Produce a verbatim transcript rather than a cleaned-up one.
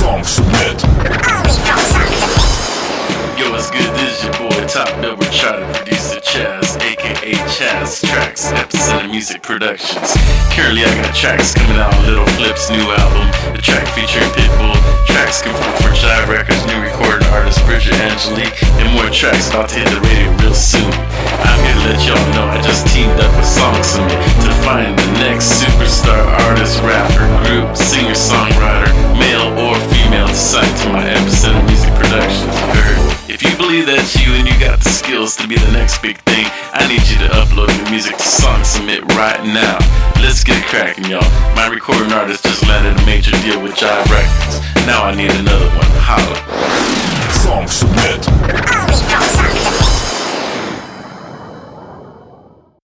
Song Submit. Yo, what's good? This is your boy, Top Double Charter Producer Chaz, aka Chaz Tracks, Epicenter Music Productions. Currently, I got tracks coming out on Little Flip's new album, the track featuring Pitbull, tracks confirmed for Jive Records' new recording artist Bridget Angelique, and more tracks about to hit the radio real soon. I'm here to let y'all know I just teamed up with Song Submit to find the next superstar artist, rapper, group, singer, songwriter, male or female, to sign to my Epicenter Music Productions. You heard? If you believe that's you and you got the skills to be the next big thing, I need you to upload your music to Song Submit right now. Let's get it cracking, y'all. My recording artist just landed a major deal with Jive Records. Now I need another one. Holla. Song Submit.